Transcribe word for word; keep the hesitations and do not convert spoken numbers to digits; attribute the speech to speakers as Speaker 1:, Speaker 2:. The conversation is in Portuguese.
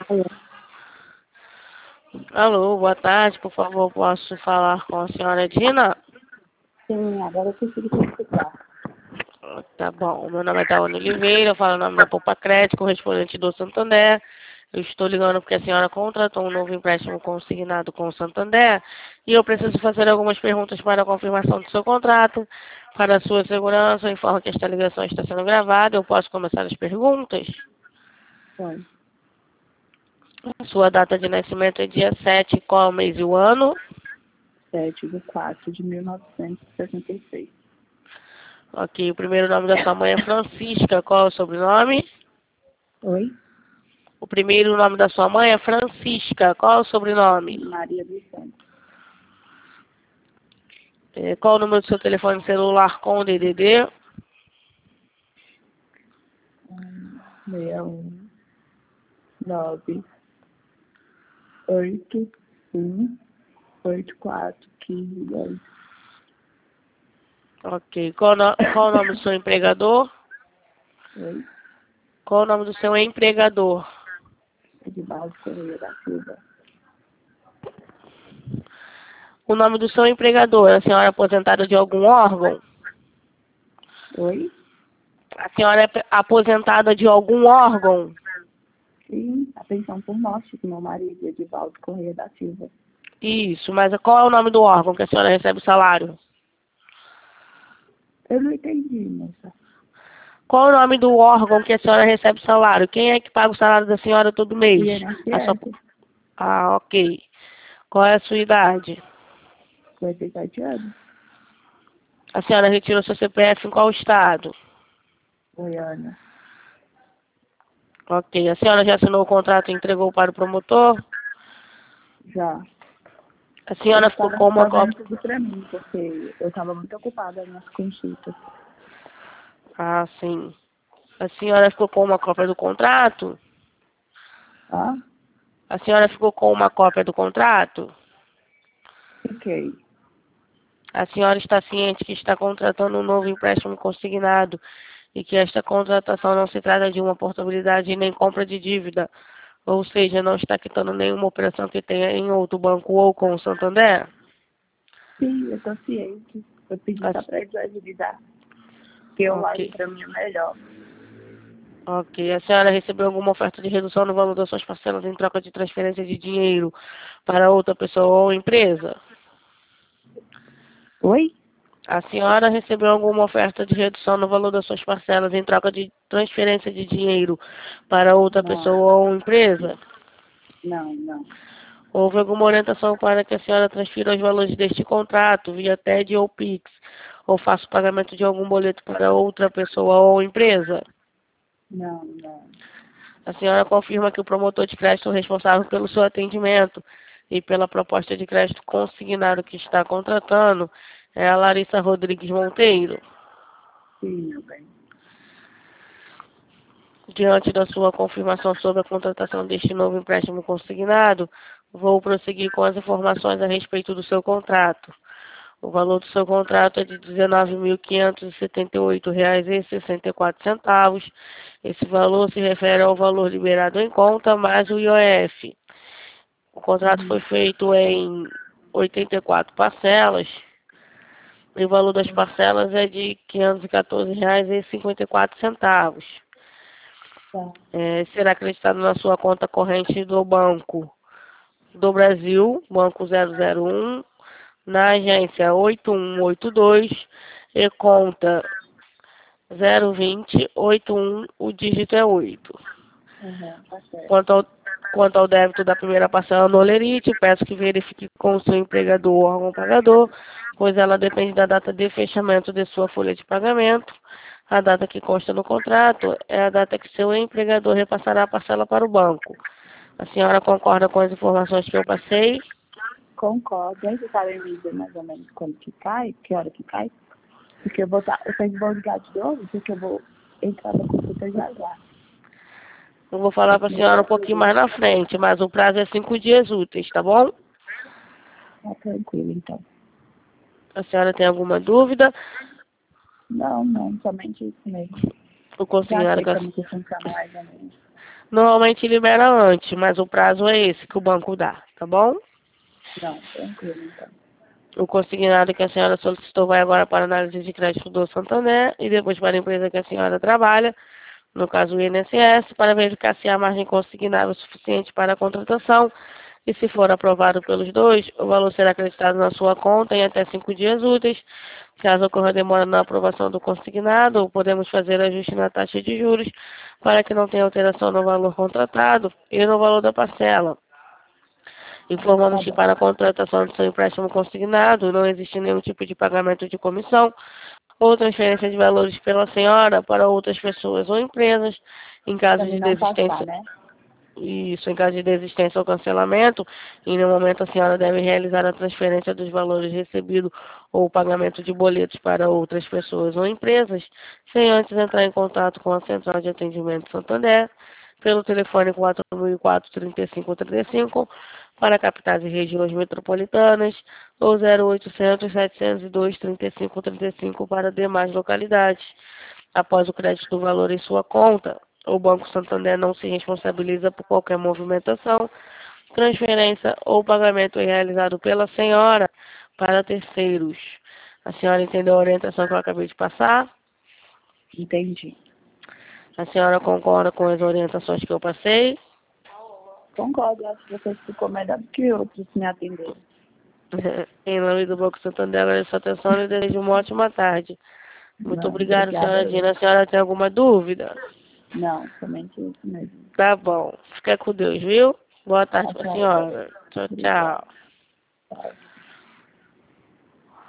Speaker 1: Alô?
Speaker 2: Alô, boa tarde, por favor, posso falar com a senhora Dina?
Speaker 1: Sim, agora eu consigo te escutar.
Speaker 2: Ah, Tá bom, meu nome é Tawane Oliveira, eu falo o nome da Poupa Crédito, correspondente do Santander. Eu estou ligando porque a senhora contratou um novo empréstimo consignado com o Santander e eu preciso fazer algumas perguntas para a confirmação do seu contrato. Para a sua segurança, eu informo que esta ligação está sendo gravada. Eu posso começar as perguntas?
Speaker 1: Oi.
Speaker 2: A sua data de nascimento é dia sete, qual o mês e o ano?
Speaker 1: sete de quatro de mil novecentos e sessenta e seis.
Speaker 2: Ok, o primeiro nome da sua mãe é Francisca, qual é o sobrenome?
Speaker 1: Oi?
Speaker 2: O primeiro nome da sua mãe é Francisca, qual é o sobrenome?
Speaker 1: Maria dos Santos.
Speaker 2: É, qual o número do seu telefone celular com o D D D?
Speaker 1: Um, seis, um, nove, oito, um, oito, quatro, quinze, dois.
Speaker 2: Ok, qual, no, qual o nome do seu empregador?
Speaker 1: Oi?
Speaker 2: Qual o nome do seu empregador?
Speaker 1: Edivaldo Correia da Silva.
Speaker 2: O nome do seu empregador, é a senhora aposentada de algum órgão?
Speaker 1: Oi?
Speaker 2: A senhora é aposentada de algum órgão?
Speaker 1: Sim, a pensão por morte do meu marido, Edivaldo Correia da Silva.
Speaker 2: Isso, mas qual é o nome do órgão que a senhora recebe o salário?
Speaker 1: Eu não entendi, moça.
Speaker 2: Qual o nome do órgão que a senhora recebe salário? Quem é que paga o salário da senhora todo mês? A sua...
Speaker 1: I N S S,
Speaker 2: Ah, ok. Qual é a sua idade?
Speaker 1: cinquenta e sete anos,
Speaker 2: A senhora retirou seu C P F em qual estado?
Speaker 1: Goiânia.
Speaker 2: Ok. A senhora já assinou o contrato e entregou para o promotor?
Speaker 1: Já.
Speaker 2: A
Speaker 1: Eu
Speaker 2: senhora ficou
Speaker 1: estava
Speaker 2: com uma
Speaker 1: fazendo
Speaker 2: cópia...
Speaker 1: tudo pra mim, porque eu estava muito ocupada nas consultas.
Speaker 2: Ah, sim. A senhora ficou com uma cópia do contrato?
Speaker 1: Ah,
Speaker 2: A senhora ficou com uma cópia do contrato?
Speaker 1: fiquei.
Speaker 2: A senhora está ciente que está contratando um novo empréstimo consignado e que esta contratação não se trata de uma portabilidade nem compra de dívida, ou seja, não está quitando nenhuma operação que tenha em outro banco ou com o Santander?
Speaker 1: Sim, eu estou ciente. Eu pedi
Speaker 2: A-
Speaker 1: só para eles agilizar. Porque online
Speaker 2: Ok.
Speaker 1: para mim é melhor.
Speaker 2: Ok. A senhora recebeu alguma oferta de redução no valor das suas parcelas em troca de transferência de dinheiro para outra pessoa ou empresa?
Speaker 1: Oi?
Speaker 2: A senhora recebeu alguma oferta de redução no valor das suas parcelas em troca de transferência de dinheiro para outra
Speaker 1: Não,
Speaker 2: pessoa ou empresa?
Speaker 1: não, não.
Speaker 2: Houve alguma orientação para que a senhora transfira os valores deste contrato via T E D ou Pix, ou faça o pagamento de algum boleto para outra pessoa ou empresa?
Speaker 1: Não, não.
Speaker 2: A senhora confirma que o promotor de crédito responsável pelo seu atendimento e pela proposta de crédito consignado que está contratando é a Larissa Rodrigues Monteiro.
Speaker 1: Sim, meu bem.
Speaker 2: Diante da sua confirmação sobre a contratação deste novo empréstimo consignado, vou prosseguir com as informações a respeito do seu contrato. O valor do seu contrato é de dezenove mil quinhentos e setenta e oito reais e sessenta e quatro centavos. Esse valor se refere ao valor liberado em conta mais o I O F. O contrato foi
Speaker 1: Uhum.
Speaker 2: feito em oitenta e quatro parcelas e o valor das parcelas é de quinhentos e quatorze reais e cinquenta e quatro centavos.
Speaker 1: Tá.
Speaker 2: É, será acreditado na sua conta corrente do Banco do Brasil, Banco zero zero um, na agência oito um oito dois e conta zero vinte oito um, o dígito é oito.
Speaker 1: Uhum, tá certo.
Speaker 2: Quanto ao, quanto ao débito da primeira parcela no Olerite, peço que verifique com o seu empregador ou órgão pagador, pois ela depende da data de fechamento de sua folha de pagamento. A data que consta no contrato é a data que seu empregador repassará a parcela para o banco. A senhora concorda com as informações que eu passei?
Speaker 1: Concordo. Aí você sabe me dizer mais ou menos quando que cai, que hora que cai? Porque eu vou estar, eu tenho que vou ligar de novo, porque eu vou entrar na consulta já já.
Speaker 2: Eu vou falar para a
Speaker 1: Esse
Speaker 2: senhora um
Speaker 1: negócio
Speaker 2: pouquinho
Speaker 1: de...
Speaker 2: mais na frente, mas o prazo é cinco dias úteis, tá bom?
Speaker 1: Tá tranquilo, então.
Speaker 2: A senhora tem alguma dúvida?
Speaker 1: Não, não, somente isso mesmo.
Speaker 2: Eu
Speaker 1: Já
Speaker 2: considero
Speaker 1: sei
Speaker 2: que a,
Speaker 1: como que funciona mais ou menos.
Speaker 2: Normalmente libera antes, mas o prazo é esse que o banco dá, tá bom?
Speaker 1: Não, tranquilo, então.
Speaker 2: O consignado que a senhora solicitou vai agora para a análise de crédito do Santander e depois para a empresa que a senhora trabalha, no caso o I N S S, para verificar se a margem consignável é suficiente para a contratação e se for aprovado pelos dois, o valor será acreditado na sua conta em até cinco dias úteis. Caso ocorra demora na aprovação do consignado, podemos fazer ajuste na taxa de juros para que não tenha alteração no valor contratado e no valor da parcela. Informamos que para a contratação do seu empréstimo consignado não existe nenhum tipo de pagamento de comissão ou transferência de valores pela senhora para outras pessoas ou empresas. Em caso
Speaker 1: Pra
Speaker 2: de
Speaker 1: mim não passar,
Speaker 2: desistência,
Speaker 1: né?
Speaker 2: isso, em caso de desistência ou cancelamento, e no momento a senhora deve realizar a transferência dos valores recebidos ou o pagamento de boletos para outras pessoas ou empresas, sem antes entrar em contato com a Central de Atendimento Santander, pelo telefone quatro mil e quatro, trinta e cinco, trinta e cinco, para capitais e regiões metropolitanas, ou zero oitocentos, setecentos e dois, trinta e cinco, trinta e cinco para demais localidades. Após o crédito do valor em sua conta, o Banco Santander não se responsabiliza por qualquer movimentação, transferência ou pagamento realizado pela senhora para terceiros. A senhora entendeu a orientação que eu acabei de passar?
Speaker 1: Entendi.
Speaker 2: A senhora concorda com as orientações que eu passei?
Speaker 1: Concordo, acho que você ficou melhor do que outros me atenderam.
Speaker 2: Em nome do Banco Santander, agradeço a atenção e desejo uma ótima tarde. Muito
Speaker 1: Não,
Speaker 2: obrigada,
Speaker 1: obrigada.
Speaker 2: senhora Dina. A senhora tem alguma dúvida?
Speaker 1: Não, somente isso mesmo.
Speaker 2: Tá bom. Fica com Deus, viu? Boa tarde
Speaker 1: Tchau,
Speaker 2: para a
Speaker 1: tchau.
Speaker 2: senhora. Tchau,
Speaker 1: Obrigada.
Speaker 2: tchau.
Speaker 1: Tchau.